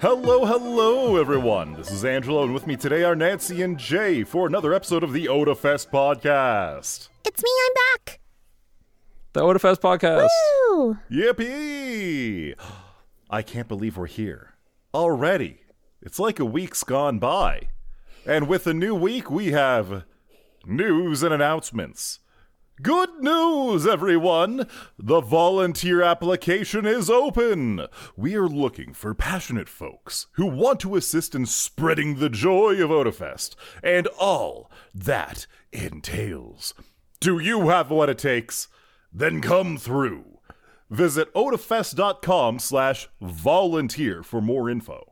Hello, everyone. This is Angelo, and with me today are Nancy and Jay for another episode of the OdaFest podcast. It's me, I'm back. The OdaFest podcast. Woo! Yippee! I can't believe we're here. Already. It's like a week's gone by. And with a new week, we have news and announcements. Good news, everyone! The volunteer application is open! We are looking for passionate folks who want to assist in spreading the joy of OdaFest and all that entails. Do you have what it takes? Then come through. Visit odafest.com/volunteer for more info.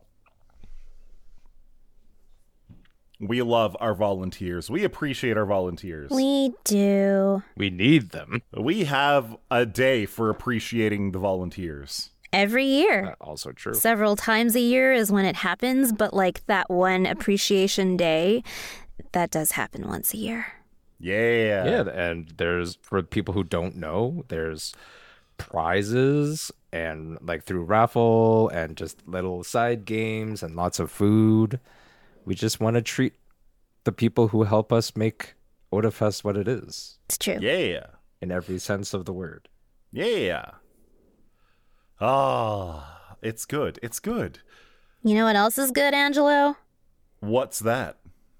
We love our volunteers. We appreciate our volunteers. We do. We need them. We have a day for appreciating the volunteers. Every year. Also true. Several times a year is when it happens, but like that one appreciation day, that does happen once a year. Yeah. Yeah, and there's, for people who don't know, there's prizes and like through raffle and just little side games and lots of food. We just want to treat the people who help us make OdaFest what it is. It's true. Yeah. In every sense of the word. Yeah. Ah, it's good. It's good. You know what else is good, Angelo? What's that?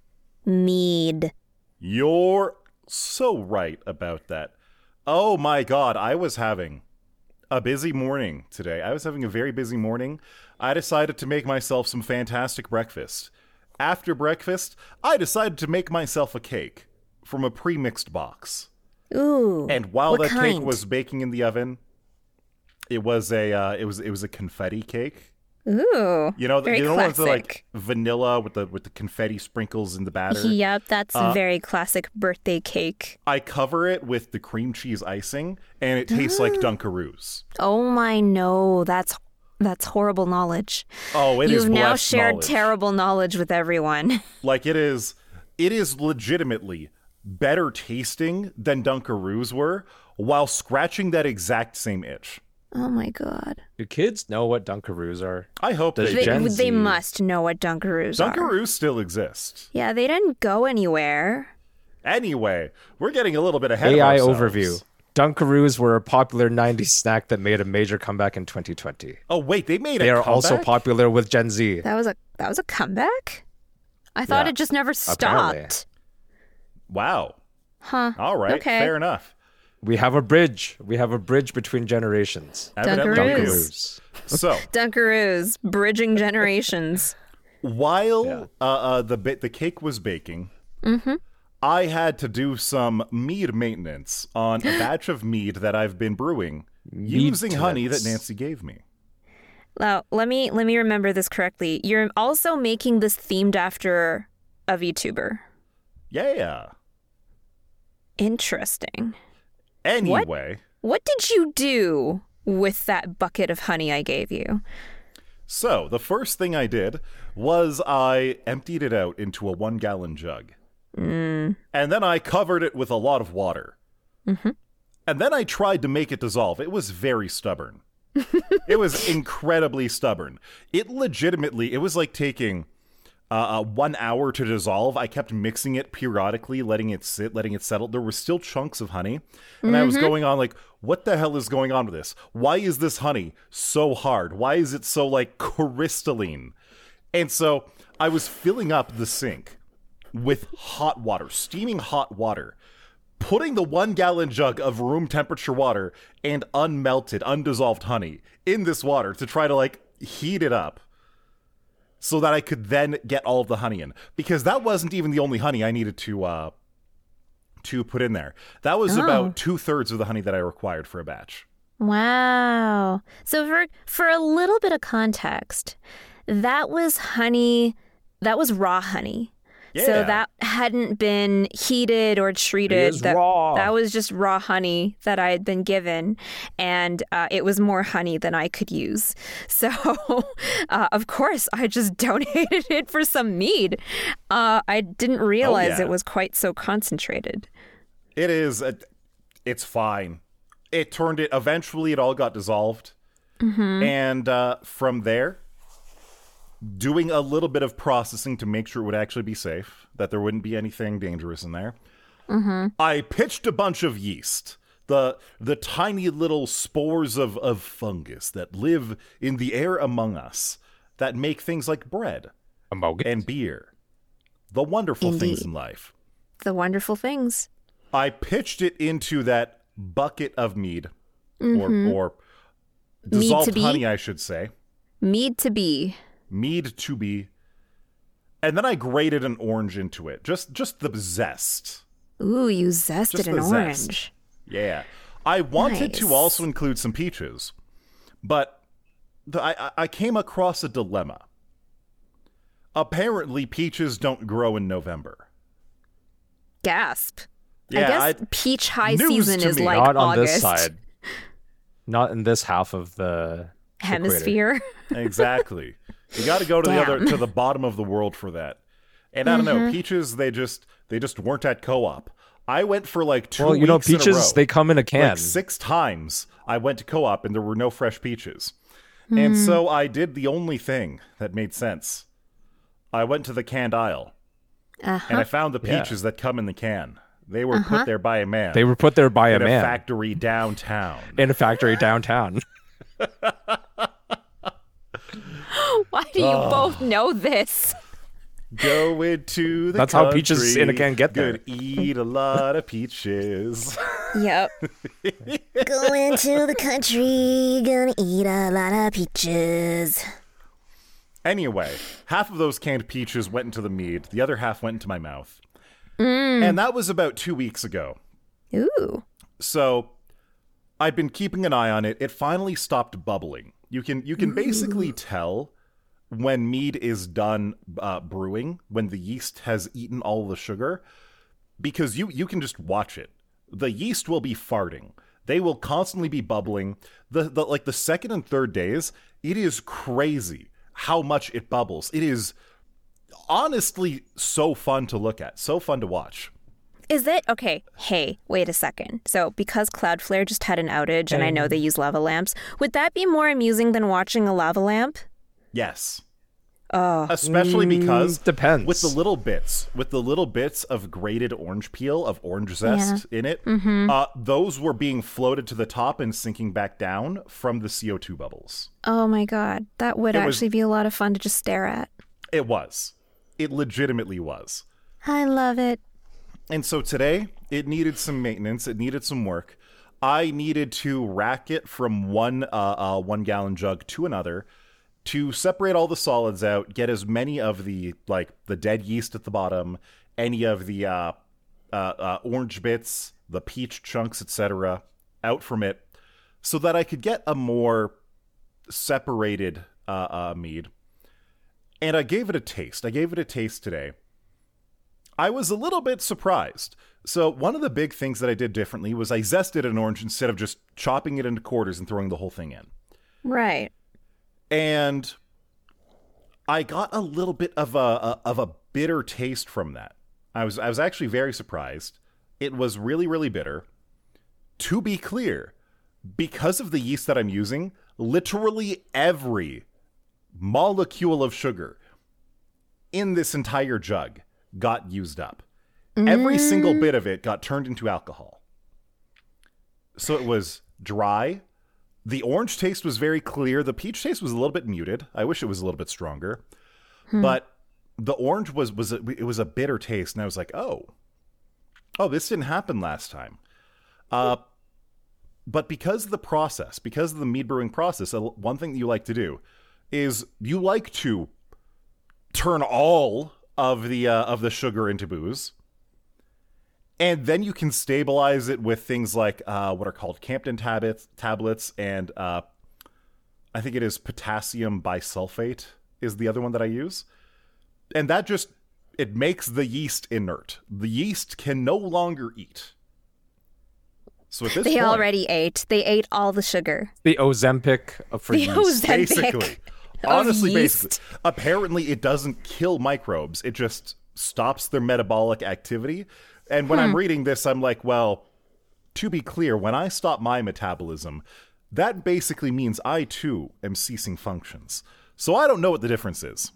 Mead. You're so right about that. Oh my God, I was having a busy morning today. I was having a very busy morning. I decided to make myself some fantastic breakfast. After breakfast, I decided to make myself a cake from a pre-mixed box. Ooh. And while what that kind? cake was baking in the oven, it was a confetti cake. Ooh. You know, very you know classic. ones that are like vanilla with the confetti sprinkles in the batter. Yep, that's a very classic birthday cake. I cover it with the cream cheese icing, and it tastes like Dunkaroos. Oh my no, that's horrible knowledge. Oh, it is You've now blessed shared knowledge. terrible knowledge with everyone. Like it is legitimately better tasting than Dunkaroos were, while scratching that exact same itch. Oh my God. Do kids know what Dunkaroos are? I hope Does they Gen do. They Z- must know what Dunkaroos are. Dunkaroos still exist. Yeah, they didn't go anywhere. Anyway, we're getting a little bit ahead AI of ourselves. overview. Dunkaroos were a popular 90s snack that made a major comeback in 2020. Oh wait, they made They a are comeback? also popular with Gen Z. That was a comeback? I thought Yeah, it just never stopped. apparently. Wow. Huh. All right. Okay. Fair enough. We have a bridge. We have a bridge between generations. Evidently Dunkaroos. we do. Dunkaroos. So Dunkaroos, bridging generations. while the cake was baking, I had to do some mead maintenance on a batch of mead that I've been brewing using honey that Maintenance. Nancy gave me. Now, let me remember this correctly. You're also making this themed after a VTuber. Yeah. Interesting. Anyway, What did you do with that bucket of honey I gave you? so the first thing I did was I emptied it out into a 1-gallon jug. And then I covered it with a lot of water. And then I tried to make it dissolve. It was very stubborn. It was incredibly stubborn. It was like taking 1 hour to dissolve. I kept mixing it periodically, letting it sit, letting it settle. There were still chunks of honey. And I was going on like, what the hell is going on with this? Why is this honey so hard? Why is it so like crystalline? And so I was filling up the sink with hot water, steaming hot water, putting the 1-gallon jug of room temperature water and unmelted, undissolved honey in this water to try to like heat it up so that I could then get all of the honey in. Because that wasn't even the only honey I needed to put in there. That was about 2/3 of the honey that I required for a batch. Wow. So for a little bit of context, that was raw honey. Yeah. So that hadn't been heated or treated. It is raw. That was just raw honey that I had been given. And it was more honey than I could use. So, of course, I just donated it for some mead. I didn't realize yeah. it was quite so concentrated. It is. It's fine. Eventually it all got dissolved. And from there, doing a little bit of processing to make sure it would actually be safe, that there wouldn't be anything dangerous in there. I pitched a bunch of yeast, the tiny little spores of fungus that live in the air among us, that make things like bread and beer. The wonderful things in life. The wonderful things. I pitched it into that bucket of mead, or dissolved honey, I should say. Mead to be. Mead to be. And then I grated an orange into it. Just the zest. Ooh, you zested an orange. Zest. Yeah. I wanted to also include some peaches, but I came across a dilemma. Apparently, peaches don't grow in November. Gasp. Yeah, I guess peach high season is like not on August. this side. Not in this half of the hemisphere. Exactly. You got to go to the bottom of the world for that. And I don't know, peaches they just weren't at Co-op. I went for like 2 weeks peaches in a row. they come in a can. Like 6 times I went to Co-op and there were no fresh peaches. And so I did the only thing that made sense. I went to the canned aisle. And I found the peaches that come in the can. They were put there by a man. They were put there by a man. In a factory downtown. Why do you both know this? Go into the That's country. how peaches in a can get there. Could eat a lot of peaches. Yep. Go into the country, gonna eat a lot of peaches. Anyway, half of those canned peaches went into the mead. The other half went into my mouth. And that was about 2 weeks ago. Ooh. So I'd been keeping an eye on it. It finally stopped bubbling. You can basically tell when mead is done brewing, when the yeast has eaten all the sugar, because you can just watch it. The yeast will be farting. They will constantly be bubbling. The second and third days, it is crazy how much it bubbles. It is honestly so fun to look at, so fun to watch. Is it? Okay, hey, wait a second. So, because Cloudflare just had an outage, and I know they use lava lamps, would that be more amusing than watching a lava lamp? Yes. Especially because depends. with the little bits of grated orange peel, of orange zest in it, those were being floated to the top and sinking back down from the CO2 bubbles. Oh my god, that would actually be a lot of fun to just stare at. It was. It legitimately was. I love it. And so today, it needed some maintenance. It needed some work. I needed to rack it from one 1 gallon jug to another to separate all the solids out, get as many of the dead yeast at the bottom, any of the orange bits, the peach chunks, etc., out from it, so that I could get a more separated mead. And I gave it a taste. Today. I was a little bit surprised. So one of the big things that I did differently was I zested an orange instead of just chopping it into quarters and throwing the whole thing in. Right. And I got a little bit of a bitter taste from that. I was actually very surprised. It was really, really bitter. To be clear, because of the yeast that I'm using, literally every molecule of sugar in this entire jug got used up. Every single bit of it got turned into alcohol. So it was dry. The orange taste was very clear. The peach taste was a little bit muted. I wish it was a little bit stronger. But the orange was a bitter taste, and I was like, oh, this didn't happen last time. But because of the mead brewing process, one thing that you like to do is you like to turn all of the sugar into booze, and then you can stabilize it with things like what are called Campden tablets, and I think it is potassium bisulfate is the other one that I use, and that it makes the yeast inert. The yeast can no longer eat. So at this they point, already ate. They ate all the sugar. The Ozempic for yeast. Ozempic. Basically. Honestly, basically. Apparently, it doesn't kill microbes. It just stops their metabolic activity. And when I'm reading this, I'm like, well, to be clear, when I stop my metabolism, that basically means I, too, am ceasing functions. So I don't know what the difference is.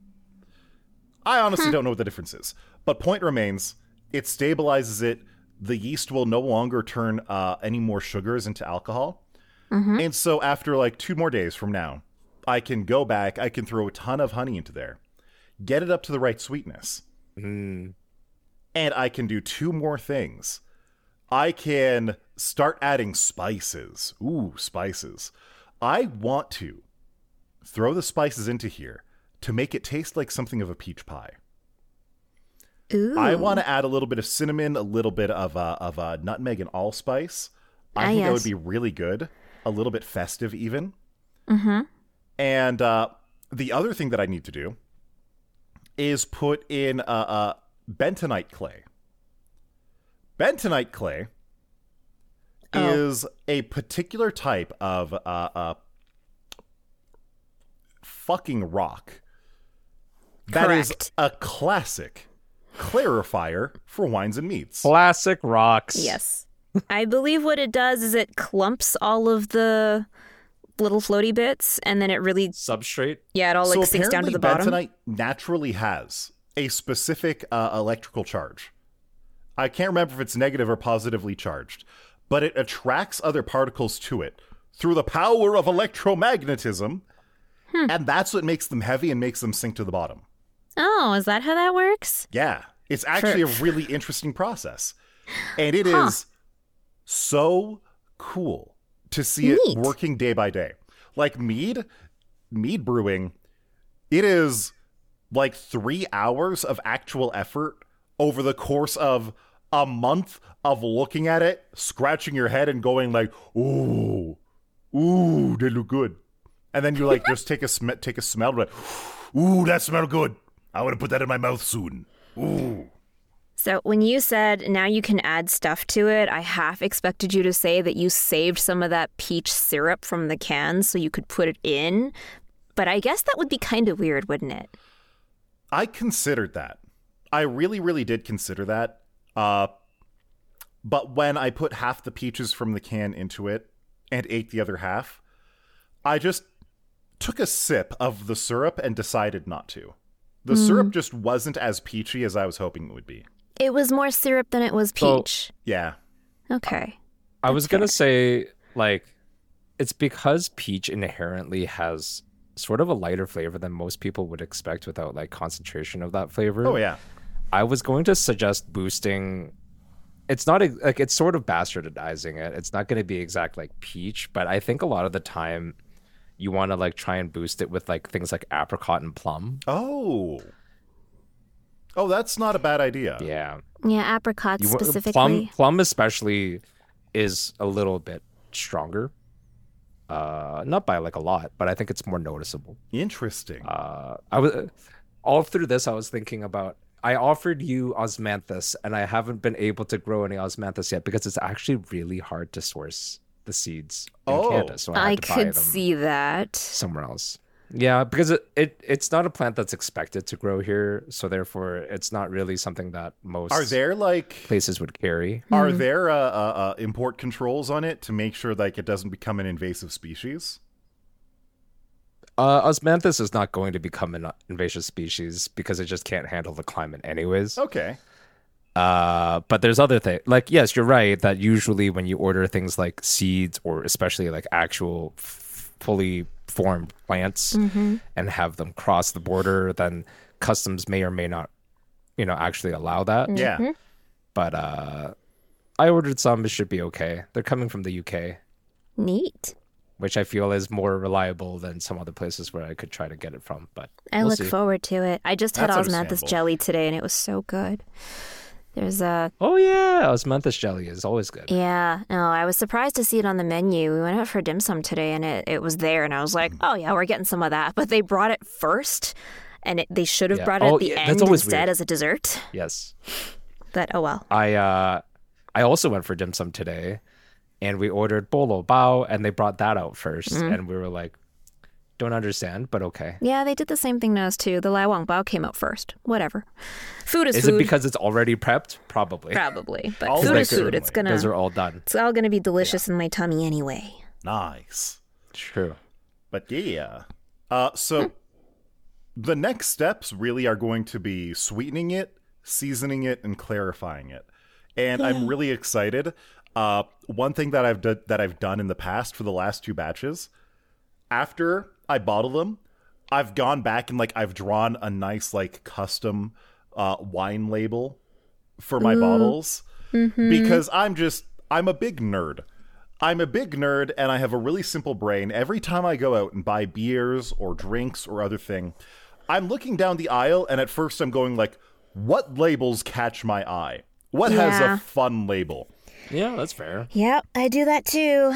I honestly don't know what the difference is. But point remains, it stabilizes it. The yeast will no longer turn any more sugars into alcohol. And so after like 2 more days from now, I can go back, I can throw a ton of honey into there, get it up to the right sweetness. And I can do 2 more things. I can start adding spices. Ooh, spices. I want to throw the spices into here to make it taste like something of a peach pie. Ooh. I want to add a little bit of cinnamon, a little bit of nutmeg and allspice. I think that would be really good. A little bit festive even. And the other thing that I need to do is put in bentonite clay. Bentonite clay is a particular type of fucking rock that is Correct. a classic clarifier for wines and meats. Classic rocks. Yes. I believe what it does is it clumps all of the little floaty bits, and then it really, Substrate. it all like sinks down to the bottom. Bentonite naturally has a specific electrical charge. I can't remember if it's negative or positively charged, but it attracts other particles to it through the power of electromagnetism, and that's what makes them heavy and makes them sink to the bottom. Oh, is that how that works? Yeah, it's actually a really interesting process, and it is so cool to see it Neat. working day by day. Like mead brewing, it is like 3 hours of actual effort over the course of a month of looking at it, scratching your head and going like, ooh, they look good. And then you like just take a smell, like, ooh, that smell good. I want to put that in my mouth soon. Ooh. So when you said now you can add stuff to it, I half expected you to say that you saved some of that peach syrup from the can so you could put it in. But I guess that would be kind of weird, wouldn't it? I considered that. I really, really did consider that. But when I put half the peaches from the can into it and ate the other half, I just took a sip of the syrup and decided not to. The syrup just wasn't as peachy as I was hoping it would be. It was more syrup than it was So- peach. Yeah. Okay. I was That's going to fair. say, like, it's because peach inherently has sort of a lighter flavor than most people would expect without, like, concentration of that flavor. Oh, yeah. I was going to suggest boosting. It's not like it's sort of bastardizing it. It's not going to be exact like peach, but I think a lot of the time you want to like try and boost it with like things like apricot and plum. Oh, that's not a bad idea. Yeah, Yeah, apricots You specifically. plum especially is a little bit stronger. Not by like a lot, but I think it's more noticeable. Interesting. I was all through this. I was thinking about. I offered you osmanthus, and I haven't been able to grow any osmanthus yet because it's actually really hard to source the seeds in Oh. Canada. So I I had to buy could them see that. somewhere else. Yeah, because it's not a plant that's expected to grow here, so therefore it's not really something that most Are there like places would carry. are there import controls on it to make sure like it doesn't become an invasive species? Osmanthus is not going to become an invasive species because it just can't handle the climate anyways. Okay. But there's other things. Like, yes, you're right that usually when you order things like seeds or especially like actual fully formed plants and have them cross the border, then customs may or may not, actually allow that. Yeah. But I ordered some. It should be okay. They're coming from the UK, Neat. which I feel is more reliable than some other places where I could try to get it from. But I we'll look see. forward to it. I just had That's osmanthus understandable. jelly today, and it was so good. There's a Oh yeah, osmanthus jelly is always good. yeah. No, I was surprised to see it on the menu. We went out for dim sum today, and it was there, and I was like, oh yeah, we're getting some of that. But they brought it first, and they should have Yeah. brought it Oh, at the yeah, end that's always instead weird. as a dessert. Yes. But oh well. I also went for dim sum today, and we ordered bolo bao, and they brought that out first, and we were like, don't understand, but okay. Yeah, they did the same thing to us too. The Lai Wang Bao came out first. Whatever. Food is Is food. it because it's already prepped? Probably. Probably, but All food like is food. It's certainly. gonna. Those are all done. It's all gonna be delicious in my tummy anyway. Nice. True. But yeah. So the next steps really are going to be sweetening it, seasoning it, and clarifying it. And I'm really excited. One thing that I've done in the past for the last 2 batches, after I bottle them, I've gone back and I've drawn a nice custom wine label for my bottles because I'm a big nerd. I'm a big nerd and I have a really simple brain. Every time I go out and buy beers or drinks or other thing, I'm looking down the aisle and at first I'm going what labels catch my eye? What has a fun label? Yeah, that's fair. Yep, I do that too.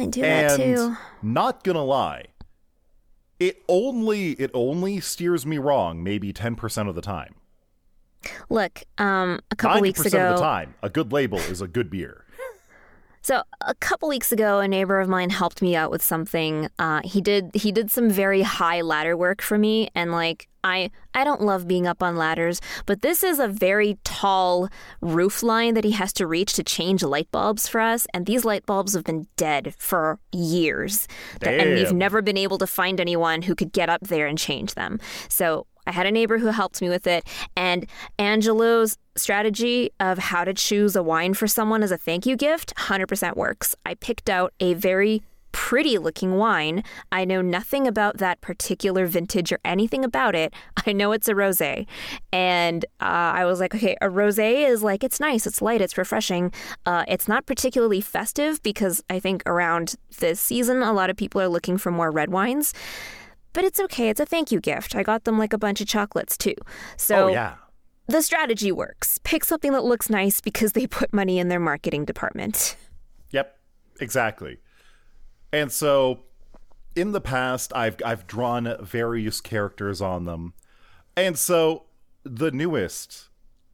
Not gonna lie, it only steers me wrong maybe 10% of the time. Look, a couple weeks ago, 90% of the time, a good label is a good beer. So a couple weeks ago, a neighbor of mine helped me out with something. He did some very high ladder work for me, and I don't love being up on ladders, but this is a very tall roof line that he has to reach to change light bulbs for us, and these light bulbs have been dead for years. And we've never been able to find anyone who could get up there and change them. So I had a neighbor who helped me with it, and Angelo's strategy of how to choose a wine for someone as a thank you gift 100% works. I picked out a very pretty looking wine. I know nothing about that particular vintage or anything about it. I know it's a rosé. And I was like, okay, a rosé is it's nice, it's light, it's refreshing. It's not particularly festive because I think around this season, a lot of people are looking for more red wines. But it's okay. It's a thank you gift. I got them a bunch of chocolates too. So the strategy works. Pick something that looks nice because they put money in their marketing department. Yep, exactly. And so in the past, I've drawn various characters on them. And so the newest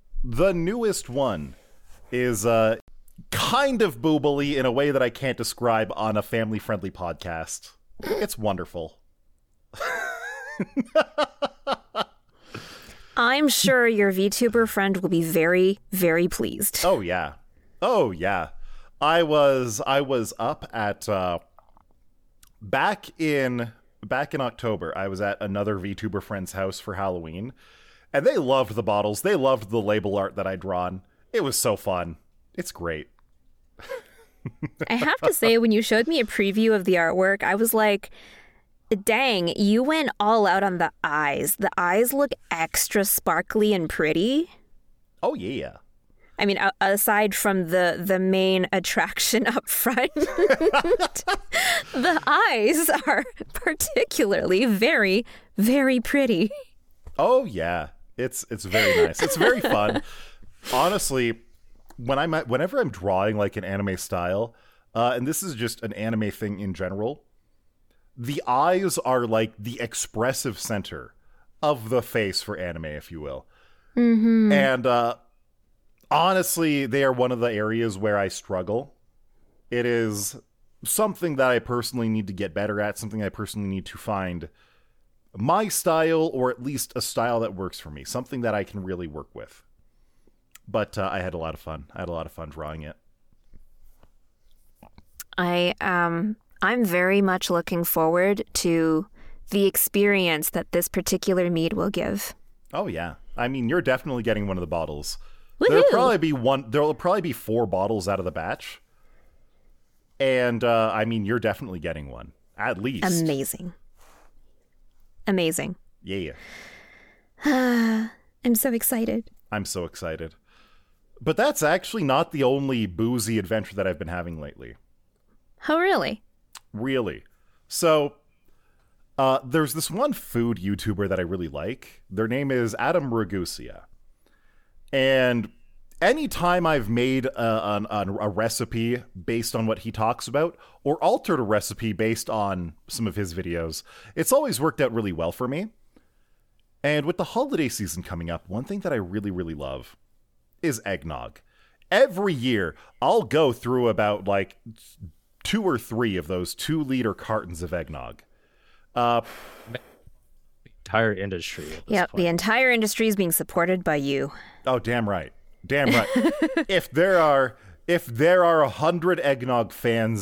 one is kind of boobily in a way that I can't describe on a family-friendly podcast. It's wonderful. I'm sure your VTuber friend will be very, very pleased. Oh yeah. I was up at back in October. I was at another VTuber friend's house for Halloween, and they loved the bottles. They loved the label art that I'd drawn. It was so fun. It's great. I have to say, when you showed me a preview of the artwork, I was like, dang, you went all out on the eyes. The eyes look extra sparkly and pretty. Oh, yeah. I mean, aside from the main attraction up front, the eyes are particularly very, very pretty. Oh, yeah. It's very nice. It's very fun. Honestly, whenever I'm drawing an anime style, and this is just an anime thing in general, the eyes are the expressive center of the face for anime, if you will. Mm-hmm. And honestly, they are one of the areas where I struggle. It is something that I personally need to get better at, something I personally need to find my style, or at least a style that works for me, something that I can really work with. But I had a lot of fun. I had a lot of fun drawing it. I'm very much looking forward to the experience that this particular mead will give. Oh, yeah. I mean, you're definitely getting one of the bottles. Woo-hoo! There'll probably be 4 bottles out of the batch. And, I mean, you're definitely getting one. At least. Amazing. Yeah. I'm so excited. I'm so excited. But that's actually not the only boozy adventure that I've been having lately. Oh, really? Really. So, there's this one food YouTuber that I really like. Their name is Adam Ragusia. And anytime I've made a recipe based on what he talks about, or altered a recipe based on some of his videos, it's always worked out really well for me. And with the holiday season coming up, one thing that I really, really love is eggnog. Every year, I'll go through about 2 or 3 of those 2-liter cartons of eggnog. The entire industry. Yep, the entire industry is being supported by you. Oh, damn right. Damn right. If there are 100 eggnog fans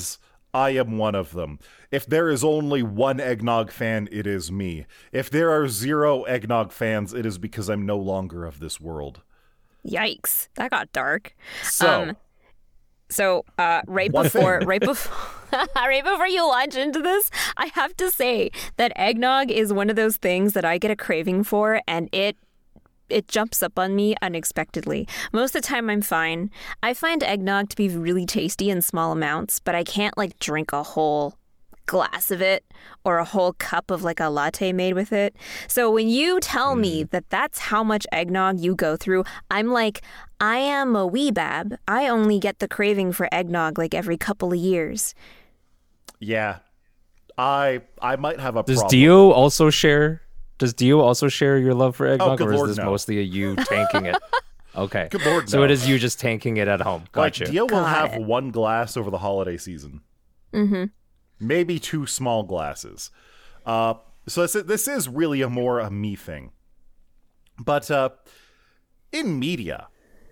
I am one of them. If there is only one eggnog fan, it is me. If there are 0 eggnog fans, it is because I'm no longer of this world. Yikes, that got dark. So, Right One before thing. right before you launch into this, I have to say that eggnog is one of those things that I get a craving for, and it jumps up on me unexpectedly. Most of the time I'm fine. I find eggnog to be really tasty in small amounts, but I can't like drink a whole glass of it or a whole cup of like a latte made with it. So when you tell me that that's how much eggnog you go through, I'm like, I am a wee bab. I only get the craving for eggnog like every couple of years. yeah, I might have a Does problem. Dio also share? Does Dio also share your love for eggnog, good or is Lord, this no. mostly a you tanking it? Okay, Good Lord, so no. it is you just tanking it at home. Like, Gotcha. Dio will Got have it. 1 glass over the holiday season. Mm-hmm. Maybe 2 small glasses. So this is really a me thing. But in media,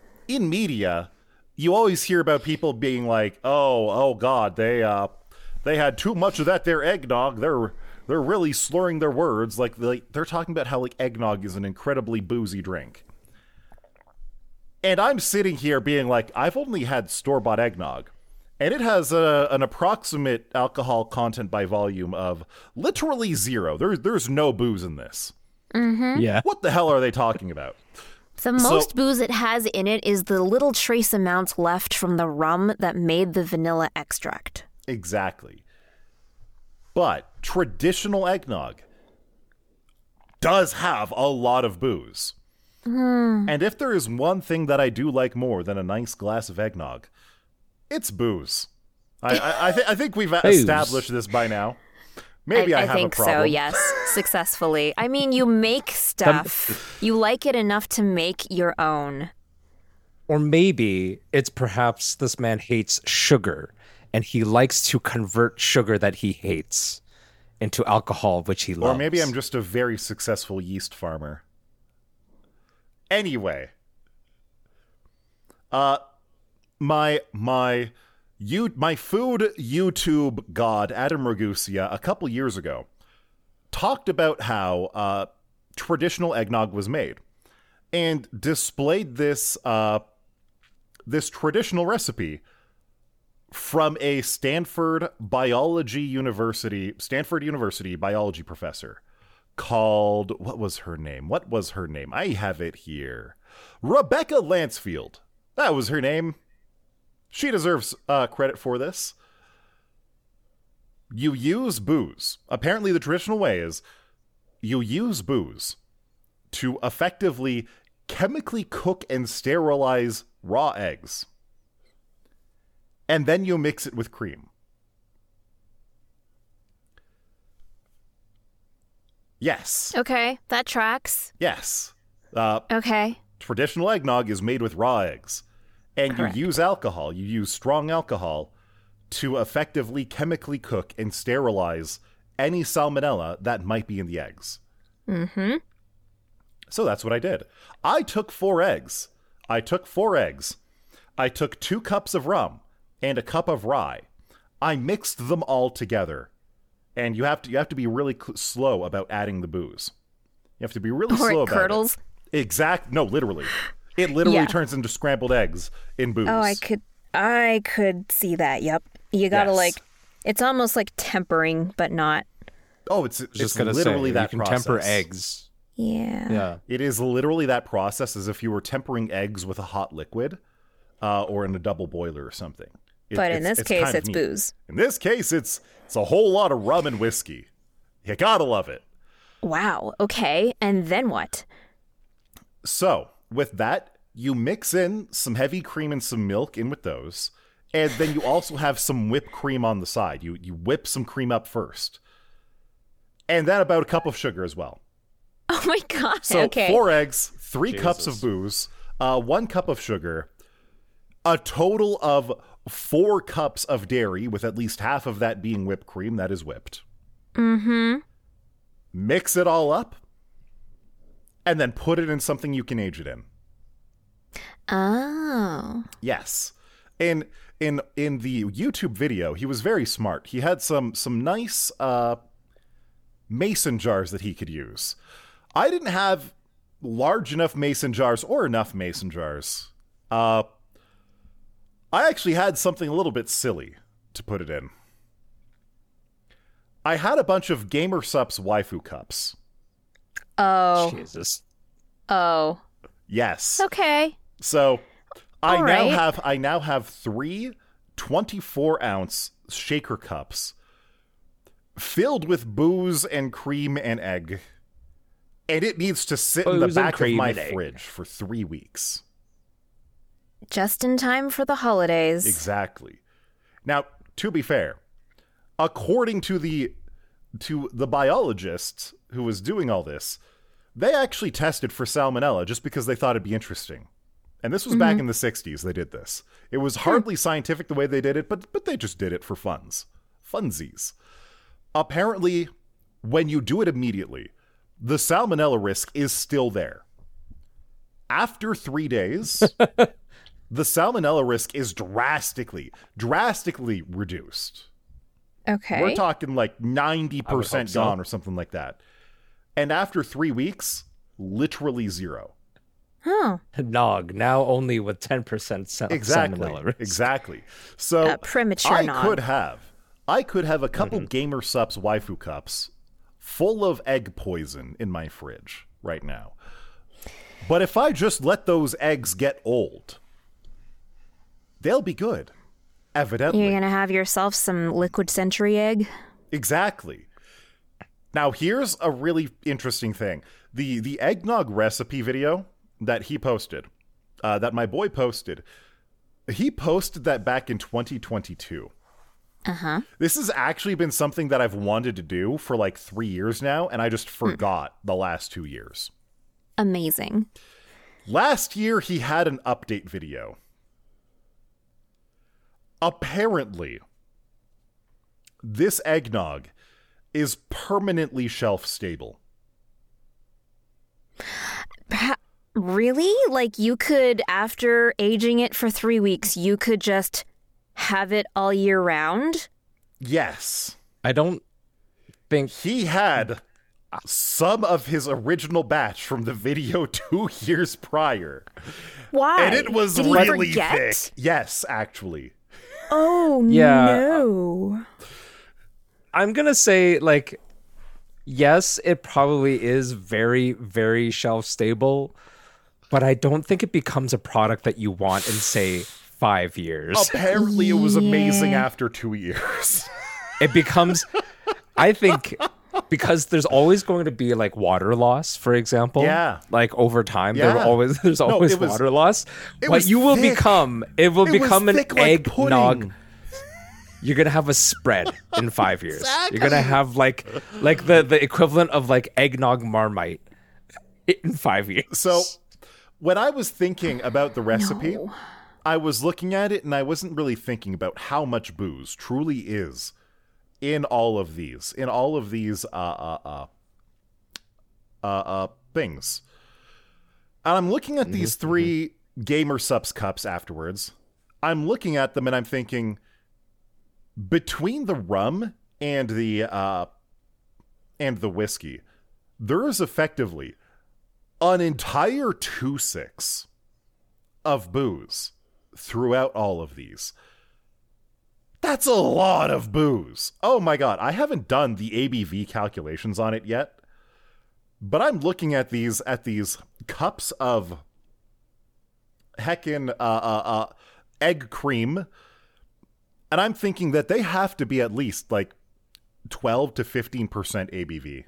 you always hear about people being like, "Oh God, they had too much of that their eggnog. They're really slurring their words. Like they're talking about how like eggnog is an incredibly boozy drink." And I'm sitting here being like, I've only had store-bought eggnog, and it has an approximate alcohol content by volume of literally 0. There's no booze in this. Yeah. What the hell are they talking about? The most booze it has in it is the little trace amounts left from the rum that made the vanilla extract. Exactly. But traditional eggnog does have a lot of booze. And if there is one thing that I do like more than a nice glass of eggnog, it's booze. I think we've established this by now. Maybe I have think a problem. so, yes. Successfully. I mean, you make stuff. You like it enough to make your own. Or maybe it's perhaps this man hates sugar, and he likes to convert sugar that he hates into alcohol, which he loves. Or maybe I'm just a very successful yeast farmer. Anyway, my food YouTube god Adam Ragusia a couple years ago talked about how traditional eggnog was made and displayed this this traditional recipe from a Stanford University biology professor called, what was her name? I have it here. Rebecca Lansfield. That was her name. She deserves credit for this. You use booze. Apparently the traditional way is you use booze to effectively chemically cook and sterilize raw eggs. And then you mix it with cream. Yes. Okay, that tracks. Yes. Okay. Traditional eggnog is made with raw eggs. And Correct. you use alcohol. You use strong alcohol to effectively chemically cook and sterilize any salmonella that might be in the eggs. Mm-hmm. So that's what I did. I took 4 eggs. I took 2 cups of rum and a cup of rye. I mixed them all together. And you have to be really slow about adding the booze. You have to be really Or slow it about curdles. it. No, literally. It literally Yeah. turns into scrambled eggs in booze. Oh, I could see that. Yep. You gotta Yes. like, it's almost like tempering, but not. Oh, it's Just gonna literally say, that you can process. temper eggs. Yeah. Yeah. It is literally that process, as if you were tempering eggs with a hot liquid, or in a double boiler or something. But in this case, kind of it's neat. booze. In this case, it's a whole lot of rum and whiskey. You gotta love it. Wow. Okay. And then what? So, with that, you mix in some heavy cream and some milk in with those, and then you also have some whipped cream on the side. You whip some cream up first. And then about a cup of sugar as well. Oh my God. So okay. 4 eggs, 3 cups of Jesus. booze, 1 cup of sugar, a total of 4 cups of dairy, with at least half of that being whipped cream that is whipped. Mm-hmm. Mix it all up, and then put it in something you can age it in. Oh. Yes. And in the YouTube video, he was very smart. He had some nice mason jars that he could use. I didn't have large enough mason jars or enough mason jars. I actually had something a little bit silly to put it in. I had a bunch of GamerSupps waifu cups. Oh. Jesus. Oh. Yes. Okay. So I All now have 3 24-ounce shaker cups filled with booze and cream and egg. And it needs to sit in the Booze and back of cream my and egg. fridge for 3 weeks. Just in time for the holidays. Exactly. Now, to be fair, according to the biologist who was doing all this, they actually tested for salmonella just because they thought it'd be interesting. And this was back in the 60s they did this. It was hardly scientific the way they did it, but they just did it for funsies. Apparently, when you do it immediately, the salmonella risk is still there. After 3 days, the salmonella risk is drastically reduced. Okay. We're talking like 90% so. gone or something like that. And after 3 weeks, literally 0. Huh. Nog, now only with 10% salmonella risk. Exactly. So Premature I nog. could have a couple GamerSupps waifu cups full of egg poison in my fridge right now. But if I just let those eggs get old, they'll be good. Evidently. You're going to have yourself some liquid century egg? Exactly. Now, here's a really interesting thing. The eggnog recipe video that he posted, that my boy posted, he posted that back in 2022. Uh-huh. This has actually been something that I've wanted to do for like 3 years now, and I just forgot the last 2 years. Amazing. Last year, he had an update video. Apparently, this eggnog is permanently shelf stable. Really? Like you could, after aging it for 3 weeks, you could just have it all year round? Yes. I don't think He had some of his original batch from the video 2 years prior. Why? And it was Did he really forget? thick. Yes, actually. Oh, Yeah. no. I'm gonna say, like, yes, it probably is very, very shelf stable, but I don't think it becomes a product that you want in, say, 5 years. Apparently, it was amazing after 2 years. It becomes, I think, because there's always going to be like water loss, for example. Yeah. Like over time, Yeah. there's always it was- water loss. it What was you will thick. become, it will It was become an thick like eggnog. pudding. You're gonna have a spread in 5 years. You're gonna have like the equivalent of like eggnog Marmite in 5 years. So, when I was thinking about the recipe, I was looking at it and I wasn't really thinking about how much booze truly is in all of these things. And I'm looking at these 3 GamerSupps cups afterwards. I'm looking at them and I'm thinking, between the rum and the whiskey, there is effectively an entire 2/6 of booze throughout all of these. That's a lot of booze. Oh my god, I haven't done the ABV calculations on it yet, but I'm looking at these cups of heckin' egg cream, and I'm thinking that they have to be at least like 12 to 15% ABV.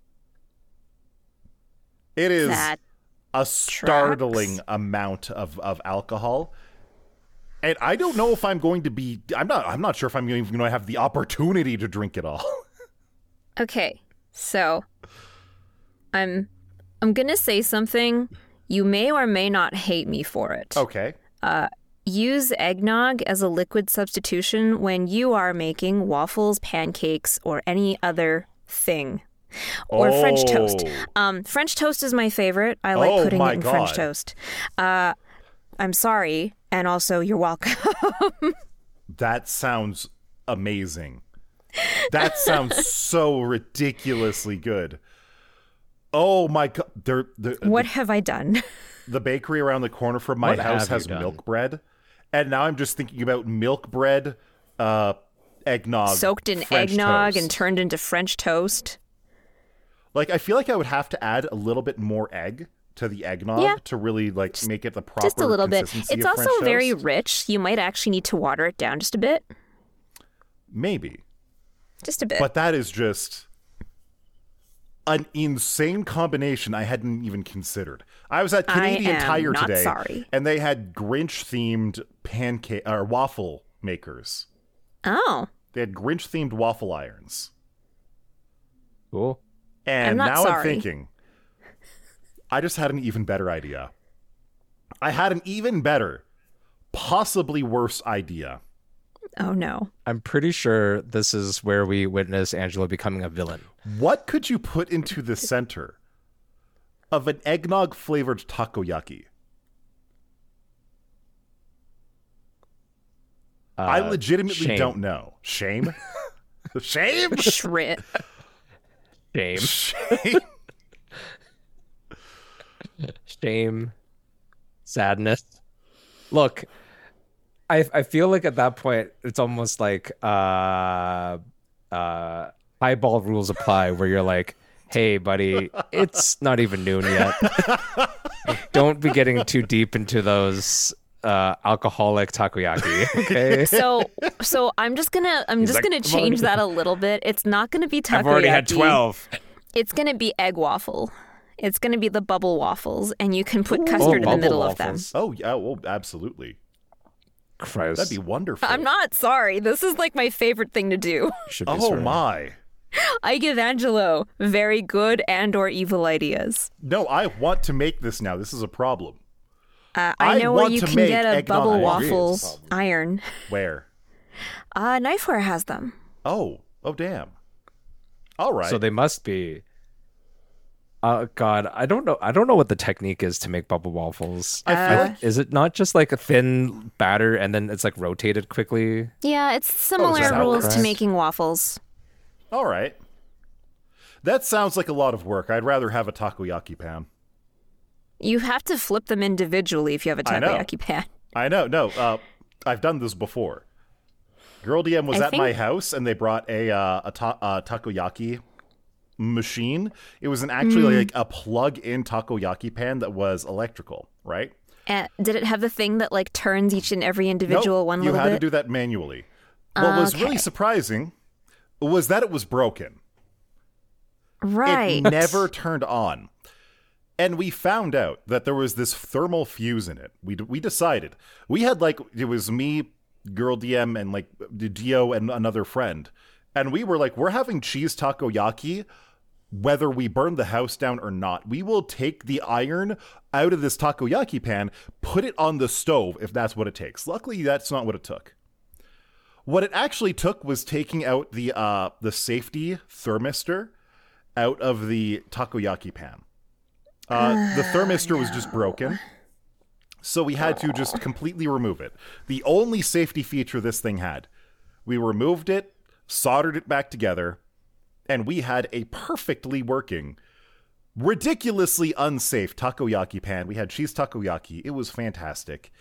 It is That a startling amount of alcohol. And I don't know if I'm going to be I'm not sure if I'm even going to have the opportunity to drink it all. Okay, so I'm gonna say something. You may or may not hate me for it. Okay. Use eggnog as a liquid substitution when you are making waffles, pancakes, or any other thing. Or French toast. French toast is my favorite. I like Oh putting my it in God. French toast. I'm sorry, and also you're welcome. That sounds amazing. That sounds so ridiculously good. Oh my god! What have I done? The bakery around the corner from my What house have has you done? milk bread, and now I'm just thinking about milk bread, eggnog, Soaked in French eggnog toast. and turned into French toast. Like, I feel like I would have to add a little bit more egg to the eggnog Yeah. to really like make it the proper Just a little bit. consistency It's of also French very toast. rich. You might actually need to water it down just a bit. Maybe, Just a bit. but that is just an insane combination I hadn't even considered. I was at Canadian am Tire not today, sorry. and they had Grinch themed pancake or waffle makers. Oh. They had Grinch themed waffle irons. Cool. And I'm not now I'm sorry. thinking, I just had an even better idea. I had an even better, possibly worse idea. Oh no. I'm pretty sure this is where we witness Angela becoming a villain. What could you put into the center of an eggnog flavored takoyaki? I legitimately shame. don't know. Shame? Shame? Shrit. Shame. Shame? Shame. Sadness. Look, I feel like at that point it's almost like highball rules apply where you're like, hey buddy, it's not even noon yet. Don't be getting too deep into those alcoholic takoyaki, okay? So I'm just gonna like, gonna "I've change already- that a little bit. It's not gonna be takoyaki. I've already had 12. It's gonna be egg waffle. It's gonna be the bubble waffles, and you can put custard in the bubble middle waffles. Oh, yeah. Well, absolutely. Christ. That'd be wonderful. of them. I'm not sorry. This is like my favorite thing to do. Should be Oh, sorry. my. I give Angelo very good and or evil ideas. No, I want to make this now. This is a problem. I I know where want you to can make get a eggnog bubble waffles. waffle iron. Where? Knifeware has them. Oh, damn. All right. So they must be. God, I don't know what the technique is to make bubble waffles. I feel like Is it not just like a thin batter and then it's like rotated quickly? Yeah, it's similar that rules to correct? making waffles. all right. That sounds like a lot of work. I'd rather have a takoyaki pan. You have to flip them individually if you have a I know. takoyaki pan. I know. No, I've done this before. Girl DM was I at my think- house, and they brought a takoyaki machine. It was actually like a plug-in takoyaki pan that was electrical, right? And did it have the thing that like turns each and every individual Nope, one you little had bit? to do that manually. What was really Okay. surprising was that it was broken. Right. It never turned on. And we found out that there was this thermal fuse in it. We decided. We had like, it was me, Girl DM, and like Dio and another friend. And we were like, we're having cheese takoyaki whether we burn the house down or not. We will take the iron out of this takoyaki pan, put it on the stove if that's what it takes. Luckily, that's not what it took. What it actually took was taking out the safety thermistor out of the takoyaki pan. The thermistor was just broken, so we had to just completely remove it. The only safety feature this thing had. We removed it, soldered it back together, and we had a perfectly working, ridiculously unsafe takoyaki pan. We had cheese takoyaki. It was fantastic.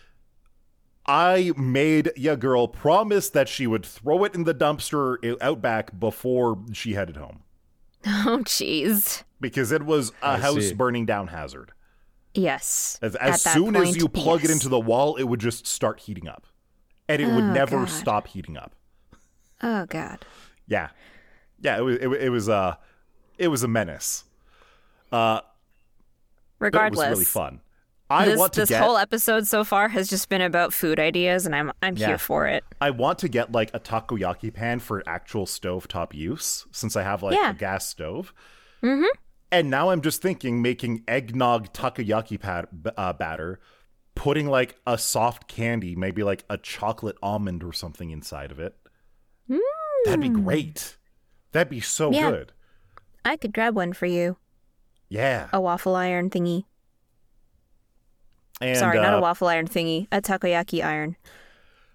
I made ya girl promise that she would throw it in the dumpster out back before she headed home. Oh, jeez. Because it was a I house see. burning down hazard. Yes. As At that soon as point, you plug it yes. into the wall, it would just start heating up. And it would Oh, never God. stop heating up. Oh God. Yeah. Yeah, it was a menace. But Regardless, it was really fun. I want to this get whole episode so far has just been about food ideas, and I'm Yeah. here for it. I want to get like a takoyaki pan for actual stovetop use since I have like Yeah. a gas stove. Mm-hmm. And now I'm just thinking making eggnog takoyaki batter, putting like a soft candy, maybe like a chocolate almond or something inside of it. That'd be great. That'd be so Yeah. good. I could grab one for you. Yeah. A waffle iron thingy. And, Sorry, not a waffle iron thingy. A takoyaki iron.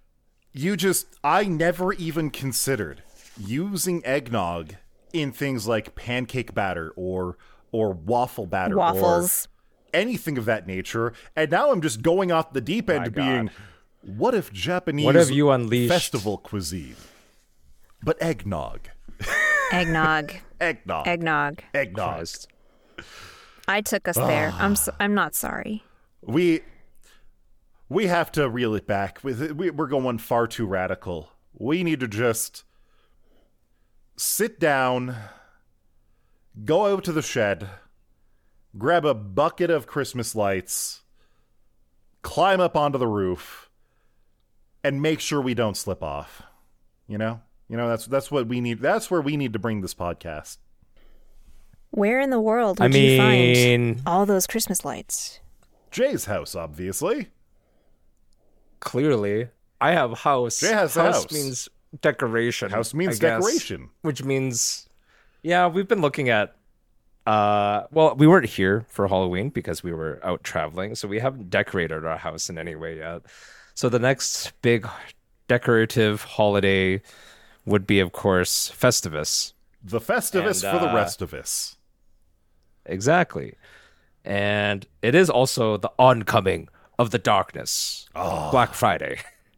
I never even considered using eggnog in things like pancake batter or waffle batter Waffles. or anything of that nature. And now I'm just going off the deep end being, what if Japanese What have you unleashed? festival cuisine? But eggnog. Eggnog. Eggnog. Eggnog. Eggnog. Christ. I took us there. I'm not sorry. We have to reel it back. We're going far too radical. We need to just sit down, go out to the shed, grab a bucket of Christmas lights, climb up onto the roof, and make sure we don't slip off. You know, that's what we need. That's where we need to bring this podcast. Where in the world would you find all those Christmas lights? Jay's house, obviously. Clearly, I have house. Jay has a house. Means decoration. House means I guess, decoration. which means, yeah, we've been looking at. Well, we weren't here for Halloween because we were out traveling, so we haven't decorated our house in any way yet. So the next big decorative holiday would be, of course, Festivus. The Festivus And, for the rest of us. Exactly. And it is also the oncoming of the darkness. Black Friday.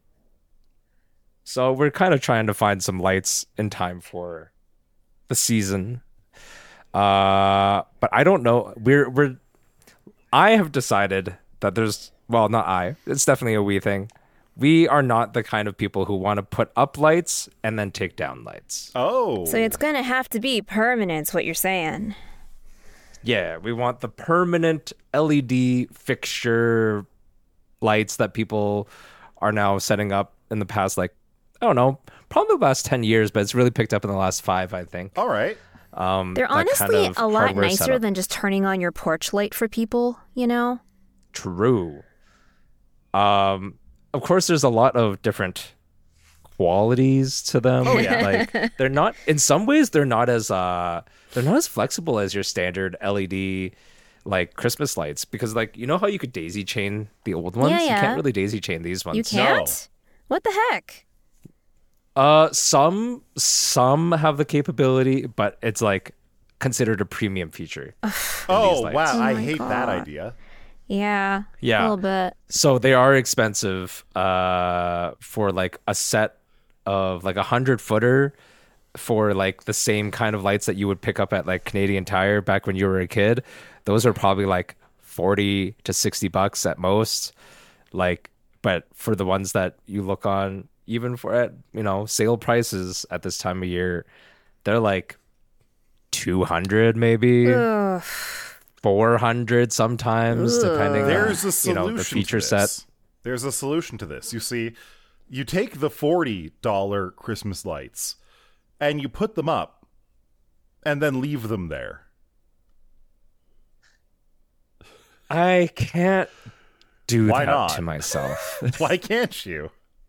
So we're kind of trying to find some lights in time for the season. But I don't know. I have decided that not I. It's definitely a we thing. We are not the kind of people who want to put up lights and then take down lights. Oh. So it's going to have to be permanent, is what you're saying. Yeah, we want the permanent LED fixture lights that people are now setting up in the past, I don't know, probably the last 10 years, but it's really picked up in the last 5, I think. All right. They're honestly a lot nicer than just turning on your porch light for people, you know? True. Of course, there's a lot of different qualities to them. Oh, yeah. They're not, in some ways, they're not as flexible as your standard LED Christmas lights, because you know how you could daisy chain the old ones? Yeah. You can't really daisy chain these ones. You can't? No. What the heck? Some have the capability, but it's considered a premium feature. Oh, lights. wow. Oh I my hate that God. idea. Yeah. Yeah. A little bit. So they are expensive for a set of 100-footer for the same kind of lights that you would pick up at Canadian Tire back when you were a kid. Those are probably $40 to $60 at most. But for the ones that you look on, even for at sale prices at this time of year, they're $200 maybe. Ugh. $400 sometimes, depending There's a on solution the feature to this. set. There's a solution to this. You see, you take the $40 Christmas lights and you put them up and then leave them there. I can't do Why that not? to myself. Why can't you?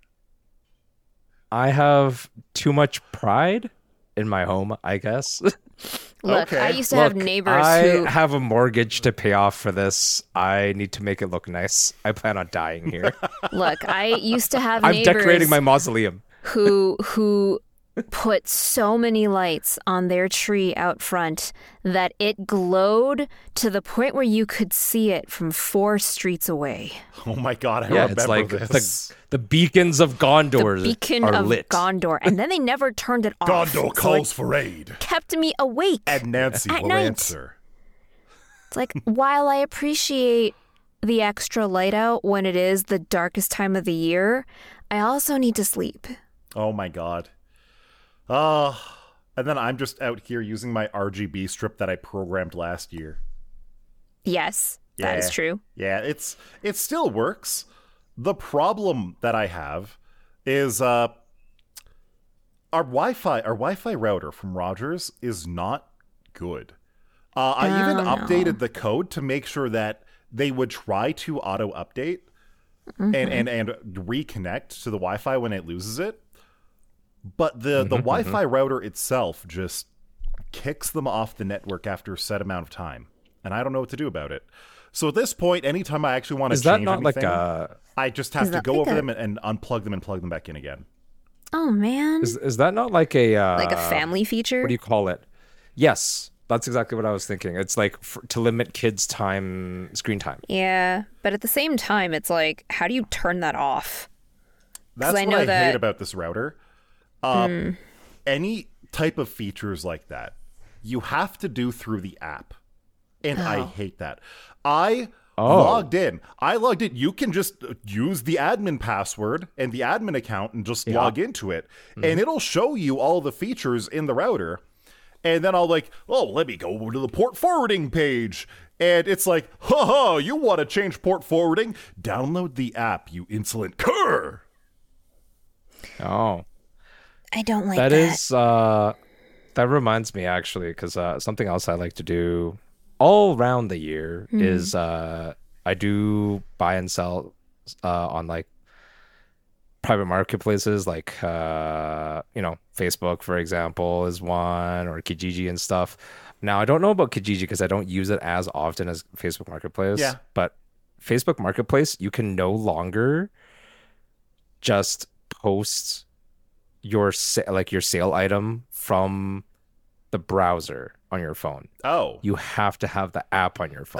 I have too much pride in my home, I guess. Look, Okay. I used to have Look, neighbors I who... have a mortgage to pay off for this. I need to make it look nice. I plan on dying here. Look, I used to have I'm neighbors decorating my mausoleum. who put so many lights on their tree out front that it glowed to the point where you could see it from 4 streets away. Oh my God, I Yeah, it's remember this. the beacons of Gondor The beacon are of lit. Gondor. And then they never turned it off. Gondor So calls it for aid. kept me awake. And Nancy At will night. answer. It's while I appreciate the extra light out when it is the darkest time of the year, I also need to sleep. Oh my God. And then I'm just out here using my RGB strip that I programmed last year. Yes, that is Yeah. true. Yeah, it still works. The problem that I have is our Wi-Fi router from Rogers is not good. I even Oh, updated the code to make sure that they would try to auto update and reconnect to the Wi-Fi when it loses it. But the Wi-Fi router itself just kicks them off the network after a set amount of time. And I don't know what to do about it. So at this point, anytime I actually want to Is change that not anything, like a? I just have Is to that go like over a- them and unplug them and plug them back in again. Oh man. Is that not like a? Like a family feature? What do you call it? Yes, that's exactly what I was thinking. It's like to limit kids' screen time. Yeah, but at the same time, it's like, how do you turn that off? That's I what know I hate that- about this router. Any type of features like that, you have to do through the app. And I hate that. I logged in. You can just use the admin password and the admin account and just log into it. And it'll show you all the features in the router. And then I'll let me go over to the port forwarding page. And it's like, you want to change port forwarding? Download the app, you insolent cur. Oh. I don't like That that. is that reminds me actually, because something else I like to do all around the year is I do buy and sell on like private marketplaces, like Facebook, for example, is one, or Kijiji and stuff. Now I don't know about Kijiji because I don't use it as often as Facebook Marketplace. Yeah. But Facebook Marketplace, you can no longer just post your sale item from the browser on your phone. Oh. You have to have the app on your phone.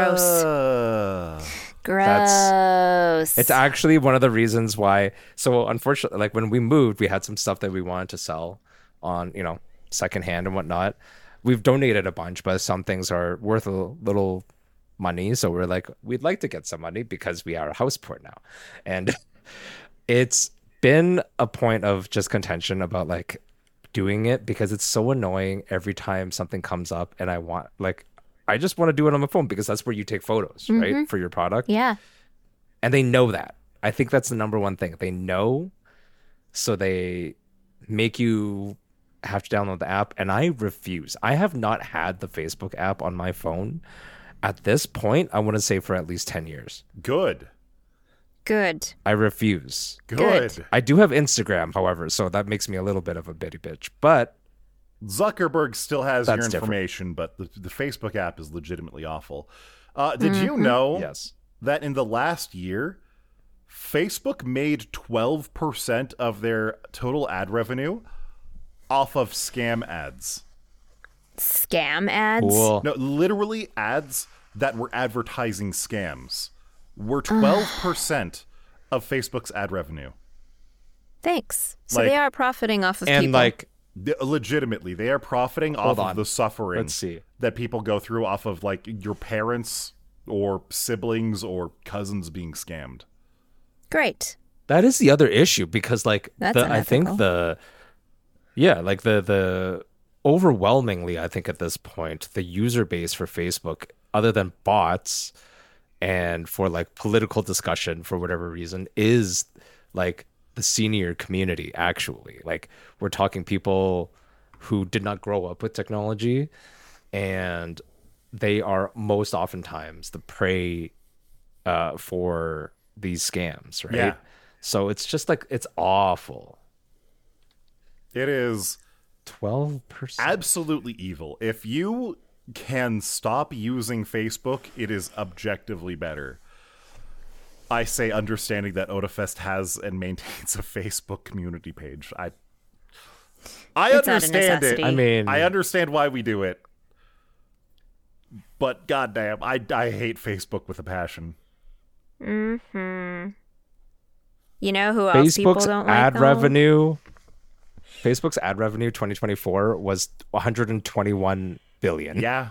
Gross. It's actually one of the reasons why. So unfortunately, like when we moved, we had some stuff that we wanted to sell on, secondhand and whatnot. We've donated a bunch, but some things are worth a little money. So we're like, we'd like to get some money because we are a houseport now. And it's been a point of just contention about like doing it because it's so annoying every time something comes up and I just want to do it on my phone because that's where you take photos, right? For your product. Yeah. And they know that. I think that's the number one thing. They know, so they make you have to download the app. And I refuse. I have not had the Facebook app on my phone at this point, I want to say for at least 10 years. Good. I refuse. Good. I do have Instagram, however, so that makes me a little bit of a bitty bitch. But Zuckerberg still has your That's different. information, but the Facebook app is legitimately awful. Did you know yes. that in the last year, Facebook made 12% of their total ad revenue off of scam ads? Scam ads? Cool. No, literally ads that were advertising scams were 12% of Facebook's ad revenue. Thanks. So Like- they are profiting off of And people. like, Legitimately, they are profiting off on. of the suffering Let's see. that people go through off of like your parents or siblings or cousins being scammed. Great. that is the other issue because like That's I think unethical. the overwhelmingly, I think at this point, the user base for Facebook, other than bots and for like political discussion for whatever reason, is like the senior community. Actually, like we're talking people who did not grow up with technology, and they are most oftentimes the prey for these scams, right? Yeah. So it's just like, it's awful. It is 12%. absolutely evil. If you can stop using Facebook, it is objectively better. I say understanding that Otafest has and maintains a Facebook community page. I It's not a understand it. necessity. I mean, I understand why we do it. But goddamn, I hate Facebook with a passion. You know who else people Facebook's don't like? ad though? revenue. Facebook's ad revenue 2024 was 121 billion. Yeah.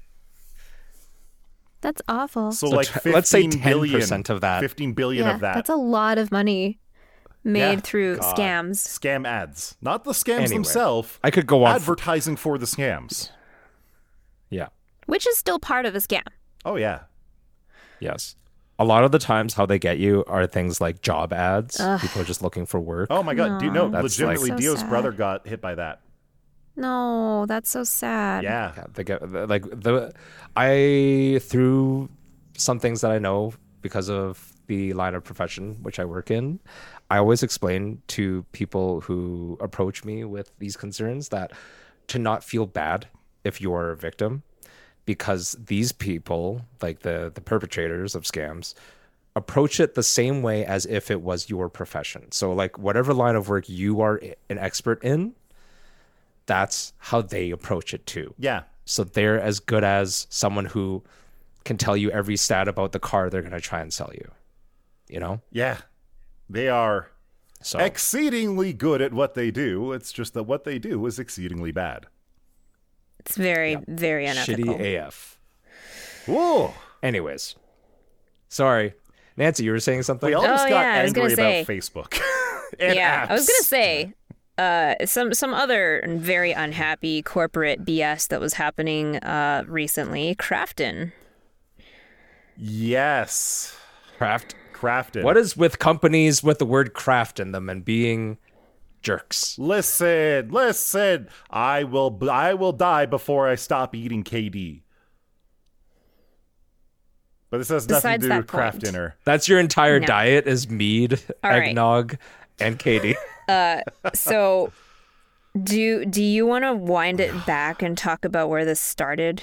That's awful. So, So like let's say 15 billion 10% of that. 15 billion yeah, of that. that's a lot of money made Yeah. through God. scams. Scam ads. Not the scams Anyway, themselves. I could go on. Advertising for the scams. Yeah. Which is still part of a scam. Oh, yeah. Yes. A lot of the times, how they get you are things like job ads. People are just looking for work. Oh, my God. Do you know, Aw. That's legitimately, like- So Dio's sad. brother got hit by that. No, that's so sad. Yeah. Yeah, they get like I through some things that I know because of the line of profession which I work in, I always explain to people who approach me with these concerns that to not feel bad if you are a victim, because these people, like the perpetrators of scams, approach it the same way as if it was your profession. So like whatever line of work you are an expert in, that's how they approach it too. Yeah. So they're as good as someone who can tell you every stat about the car they're going to try and sell you. You know? Yeah. They are So exceedingly good at what they do. It's just that what they do is exceedingly bad. It's very, very unethical. shitty AF. Whoa. Anyways. Sorry. Nancy, you were saying something? We all just Oh, got yeah, I was angry gonna say. about Facebook. And Yeah, I was apps. gonna say some other very unhappy corporate BS that was happening recently. Crafton. Yes. Crafted. What is with companies with the word craft in them and being jerks? Listen. I will die before I stop eating KD. But this has nothing Besides to do that with craft point. dinner. That's your entire No. diet is mead, All right. eggnog, and Katie. So, do you want to wind it back and talk about where this started?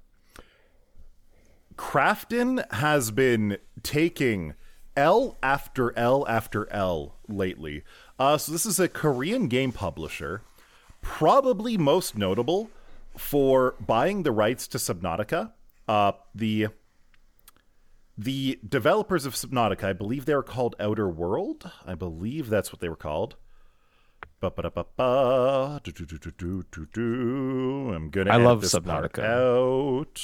Crafton has been taking L after L after L lately. So this is a Korean game publisher, probably most notable for buying the rights to Subnautica. The developers of Subnautica, I believe they were called Outer World. I believe that's what they were called. Ba-ba-da-ba-ba. Do-do-do-do-do-do. I'm gonna I edit love this part Subnautica. out.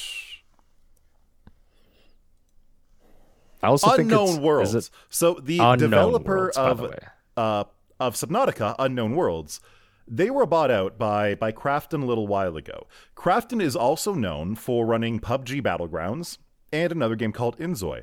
I also think Unknown it's, Worlds. is it So the Unknown developer Worlds, by the way. of Subnautica, Unknown Worlds, they were bought out by Crafton a little while ago. Crafton is also known for running PUBG Battlegrounds and another game called Inzoi.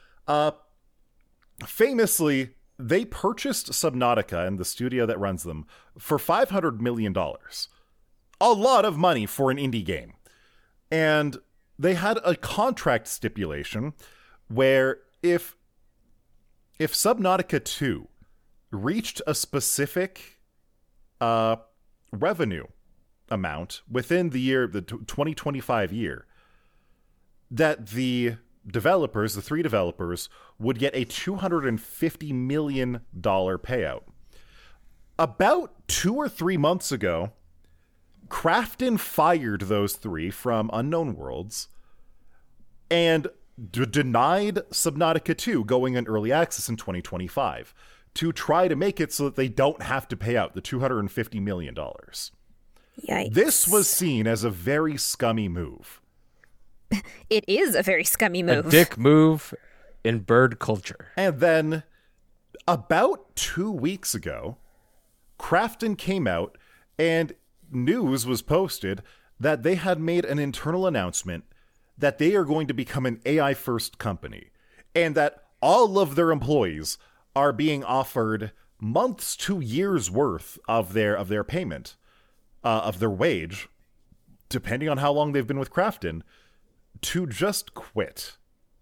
Famously, they purchased Subnautica and the studio that runs them for $500 million. A lot of money for an indie game. And they had a contract stipulation where if Subnautica 2 reached a specific revenue amount within the 2025 year, that the developers, the three developers, would get a $250 million payout. About 2 or 3 months ago, Crafton fired those three from Unknown Worlds and denied Subnautica 2 going in early access in 2025 to try to make it so that they don't have to pay out the $250 million. Yikes. This was seen as a very scummy move. It is a very scummy move. a dick move in bird culture. And then about 2 weeks ago, Crafton came out and news was posted that they had made an internal announcement that they are going to become an AI first company and that all of their employees are being offered months to years worth of their payment, of their wage, depending on how long they've been with Crafton, to just quit.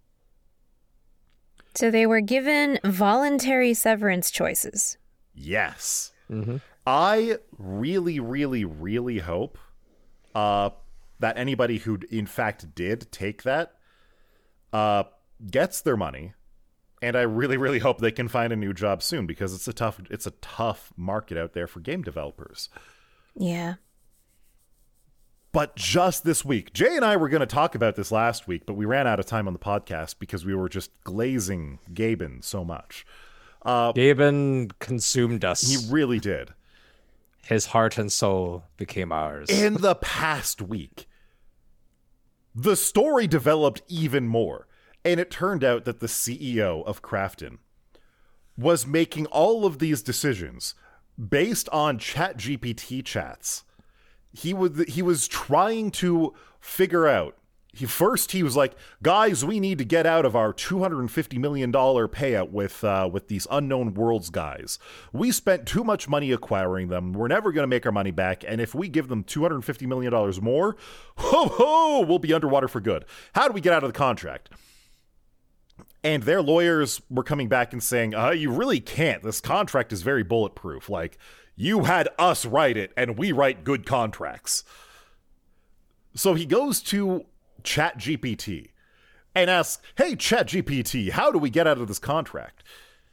So they were given voluntary severance choices. Yes. I really, really, really hope that anybody who in fact did take that gets their money, and I really, really hope they can find a new job soon, because it's a tough market out there for game developers. Yeah. But just this week, Jay and I were going to talk about this last week, but we ran out of time on the podcast because we were just glazing Gaben so much. Gaben consumed us. He really did. His heart and soul became ours. In the past week, the story developed even more, and it turned out that the CEO of Crafton was making all of these decisions based on ChatGPT chats. He was trying to figure out. He was like, guys, we need to get out of our $250 million payout with these Unknown Worlds guys. We spent too much money acquiring them. We're never going to make our money back. And if we give them $250 million more, we'll be underwater for good. How do we get out of the contract? And their lawyers were coming back and saying, you really can't. This contract is very bulletproof. Like, you had us write it, and we write good contracts. So he goes to ChatGPT and ask, hey, ChatGPT, how do we get out of this contract?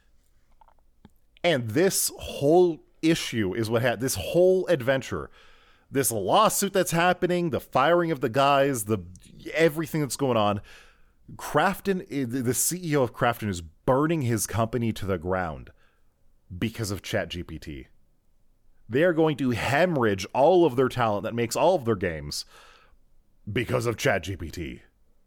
And this whole issue is what had this whole adventure, this lawsuit that's happening, the firing of the guys, everything that's going on. Krafton, the CEO of Krafton, is burning his company to the ground because of ChatGPT. They are going to hemorrhage all of their talent that makes all of their games because of ChatGPT.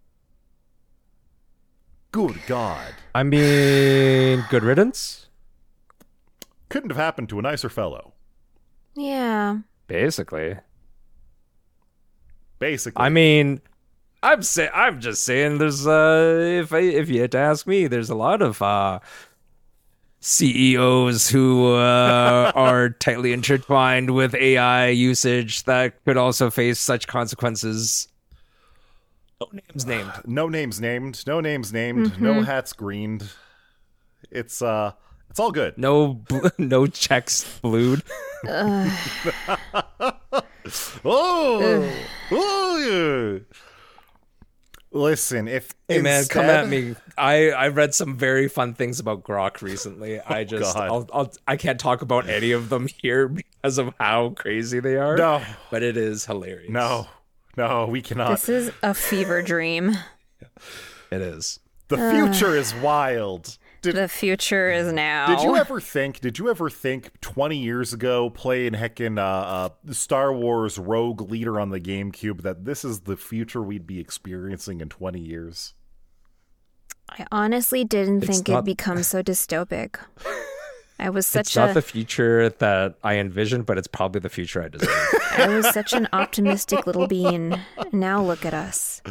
Good God. I mean, good riddance? Couldn't have happened to a nicer fellow. Yeah. Basically. Basically. I mean, I'm just saying there's if you had to ask me, there's a lot of CEOs who are tightly intertwined with AI usage that could also face such consequences. No names named. No names named. No names named. No hats greened. It's all good. No checks blued. Oh, yeah. Listen, if Hey man, instead... come at me. I read some very fun things about Grok recently. I can't talk about any of them here because of how crazy they are. No, but it is hilarious. No, we cannot. This is a fever dream. It is. The future is wild. The future is now. Did you ever think 20 years ago playing heckin' Star Wars Rogue Leader on the GameCube that this is the future we'd be experiencing in 20 years? I honestly didn't think it'd become so dystopic. I was It's not the future that I envisioned, but it's probably the future I deserve. I was such an optimistic little bean. Now look at us.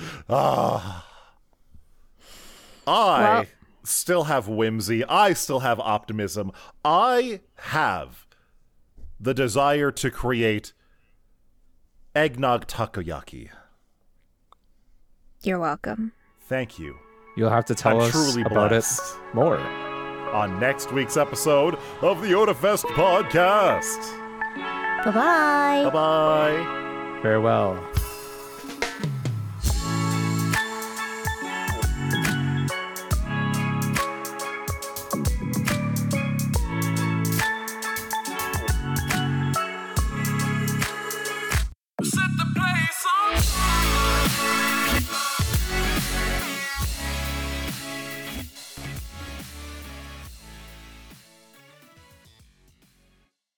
I still have whimsy. I still have optimism. I have the desire to create eggnog takoyaki. You're welcome. Thank you. You'll have to tell us truly about blessed. it more On next week's episode of the OdaFest podcast. Bye-bye. Bye-bye. Farewell.